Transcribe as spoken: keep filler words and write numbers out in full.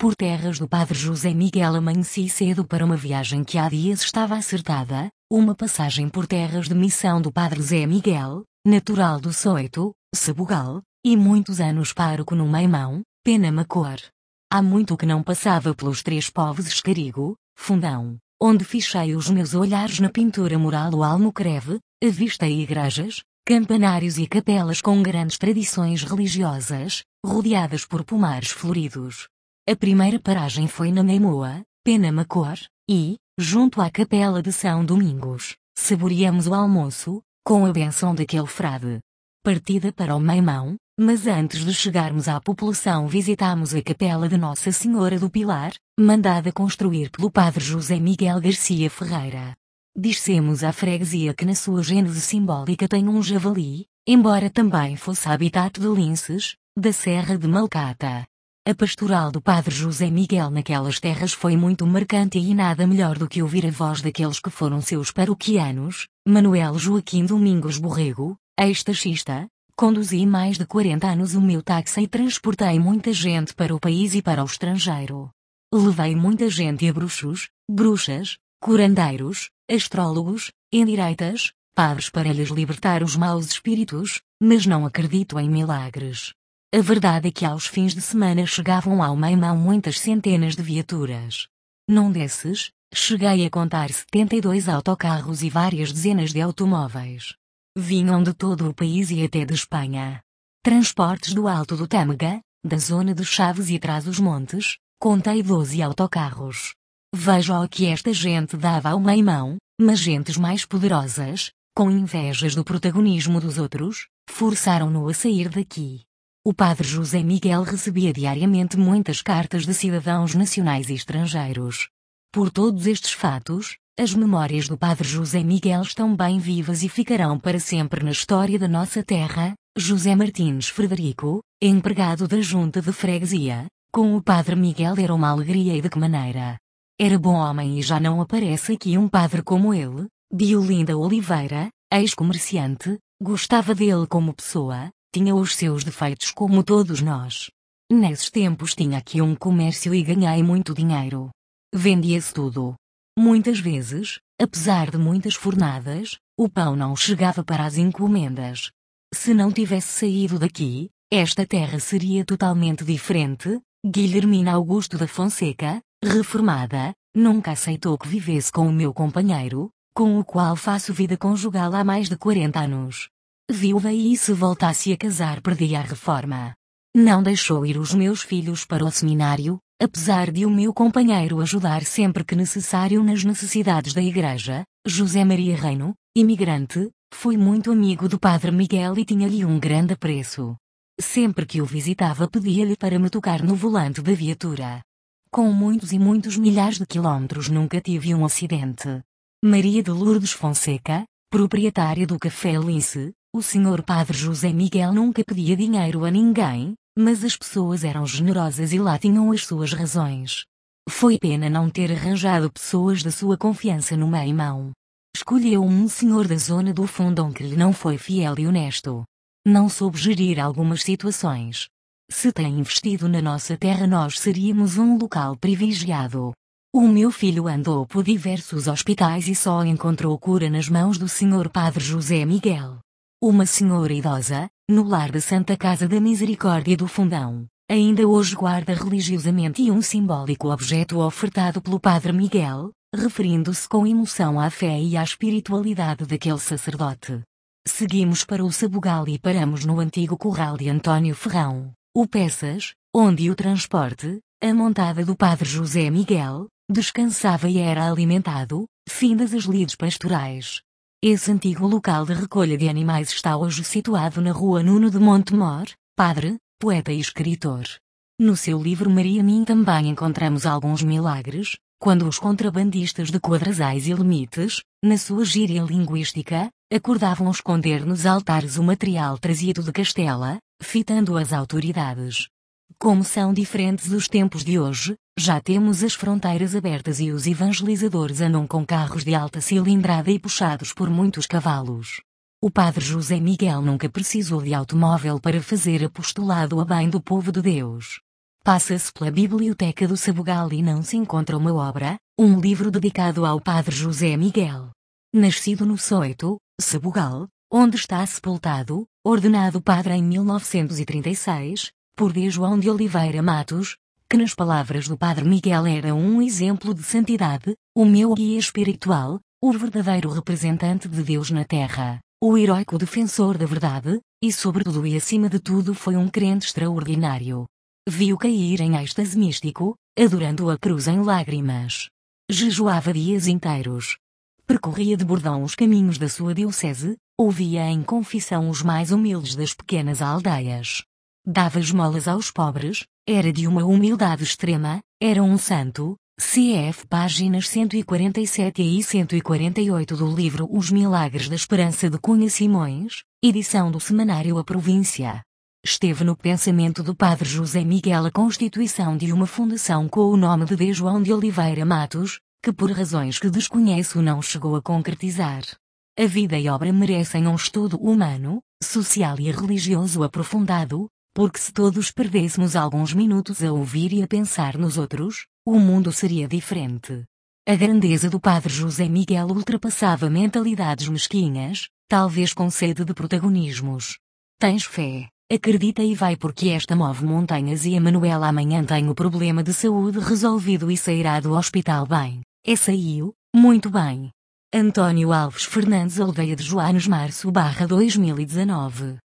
Por terras do Padre José Miguel amanheci cedo para uma viagem que há dias estava acertada, uma passagem por terras de missão do Padre Zé Miguel, natural do Soito, Sabugal, e muitos anos pároco no Maimão, Penamacor. Há muito que não passava pelos três povos Escarigo, Fundão, onde fichei os meus olhares na pintura mural do Almocreve, avistei igrejas, campanários e capelas com grandes tradições religiosas, rodeadas por pomares floridos. A primeira paragem foi na Naimoa, Penamacor, e, junto à capela de São Domingos, saboreamos o almoço, com a bênção daquele frade. Partida para o Maimão, mas antes de chegarmos à população visitámos a capela de Nossa Senhora do Pilar, mandada construir pelo Padre José Miguel Garcia Ferreira. Dissemos à freguesia que na sua gênese simbólica tem um javali, embora também fosse habitat de linces, da Serra de Malcata. A pastoral do Padre José Miguel naquelas terras foi muito marcante e nada melhor do que ouvir a voz daqueles que foram seus paroquianos, Manuel Joaquim Domingos Borrego, ex-taxista. Conduzi mais de quarenta anos o meu táxi e transportei muita gente para o país e para o estrangeiro. Levei muita gente a bruxos, bruxas, curandeiros, astrólogos, endireitas, padres para lhes libertar os maus espíritos, mas não acredito em milagres. A verdade é que aos fins de semana chegavam ao Maimão muitas centenas de viaturas. Num desses, cheguei a contar setenta e dois autocarros e várias dezenas de automóveis. Vinham de todo o país e até de Espanha. Transportes do Alto do Tâmega, da zona de Chaves e Trás-os-Montes, contei doze autocarros. Veja o que esta gente dava ao Maimão, mas gentes mais poderosas, com invejas do protagonismo dos outros, forçaram-no a sair daqui. O Padre José Miguel recebia diariamente muitas cartas de cidadãos nacionais e estrangeiros. Por todos estes fatos, as memórias do Padre José Miguel estão bem vivas e ficarão para sempre na história da nossa terra. José Martins Frederico, empregado da Junta de Freguesia, com o Padre Miguel era uma alegria e de que maneira. Era bom homem e já não aparece aqui um padre como ele. Diolinda Oliveira, ex-comerciante, gostava dele como pessoa, tinha os seus defeitos como todos nós. Nesses tempos tinha aqui um comércio e ganhei muito dinheiro. Vendia-se tudo. Muitas vezes, apesar de muitas fornadas, o pão não chegava para as encomendas. Se não tivesse saído daqui, esta terra seria totalmente diferente. Guilhermina Augusto da Fonseca, reformada, nunca aceitou que vivesse com o meu companheiro, com o qual faço vida conjugal há mais de quarenta anos. Viúva e se voltasse a casar perdia a reforma. Não deixou ir os meus filhos para o seminário, apesar de o meu companheiro ajudar sempre que necessário nas necessidades da igreja. José Maria Reino, imigrante, fui muito amigo do Padre Miguel e tinha-lhe um grande apreço. Sempre que o visitava pedia-lhe para me tocar no volante da viatura. Com muitos e muitos milhares de quilómetros nunca tive um acidente. Maria de Lourdes Fonseca, proprietária do Café Lince, o senhor Padre José Miguel nunca pedia dinheiro a ninguém, mas as pessoas eram generosas e lá tinham as suas razões. Foi pena não ter arranjado pessoas da sua confiança no Maimão. Escolheu um senhor da zona do Fundão que lhe não foi fiel e honesto. Não soube gerir algumas situações. Se tem investido na nossa terra nós seríamos um local privilegiado. O meu filho andou por diversos hospitais e só encontrou cura nas mãos do senhor Padre José Miguel. Uma senhora idosa, no lar da Santa Casa da Misericórdia do Fundão, ainda hoje guarda religiosamente um simbólico objeto ofertado pelo Padre Miguel, referindo-se com emoção à fé e à espiritualidade daquele sacerdote. Seguimos para o Sabugal e paramos no antigo curral de António Ferrão, o Peças, onde o transporte, a montada do Padre José Miguel, descansava e era alimentado, findas as lides pastorais. Esse antigo local de recolha de animais está hoje situado na rua Nuno de Montemor, padre, poeta e escritor. No seu livro Maria Mim também encontramos alguns milagres, quando os contrabandistas de Quadrasais e Limites, na sua gíria linguística, acordavam esconder nos altares o material trazido de Castela, fitando as autoridades. Como são diferentes os tempos de hoje, já temos as fronteiras abertas e os evangelizadores andam com carros de alta cilindrada e puxados por muitos cavalos. O Padre José Miguel nunca precisou de automóvel para fazer apostolado a bem do povo de Deus. Passa-se pela biblioteca do Sabugal e não se encontra uma obra, um livro dedicado ao Padre José Miguel. Nascido no Soito, Sabugal, onde está sepultado, ordenado padre em mil novecentos e trinta e seis, por D. João de Oliveira Matos, que nas palavras do Padre Miguel era um exemplo de santidade, o meu guia espiritual, o verdadeiro representante de Deus na Terra, o heróico defensor da verdade, e sobretudo e acima de tudo foi um crente extraordinário. Viu cair em êxtase místico, adorando a cruz em lágrimas. Jejuava dias inteiros. Percorria de bordão os caminhos da sua diocese, ouvia em confissão os mais humildes das pequenas aldeias. Dava esmolas aos pobres, era de uma humildade extrema, era um santo. C F páginas cento e quarenta e sete e cento e quarenta e oito do livro Os Milagres da Esperança de Cunha Simões, edição do Semanário A Província. Esteve no pensamento do Padre José Miguel a constituição de uma fundação com o nome de D. João de Oliveira Matos, que por razões que desconheço não chegou a concretizar. A vida e obra merecem um estudo humano, social e religioso aprofundado, porque se todos perdêssemos alguns minutos a ouvir e a pensar nos outros, o mundo seria diferente. A grandeza do Padre José Miguel ultrapassava mentalidades mesquinhas, talvez com sede de protagonismos. Tens fé, acredita e vai porque esta move montanhas e a Manuela amanhã tem o problema de saúde resolvido e sairá do hospital bem. É saiu, muito bem. Antônio Alves Fernandes, Aldeia de Joanes, março barra dois mil e dezenove.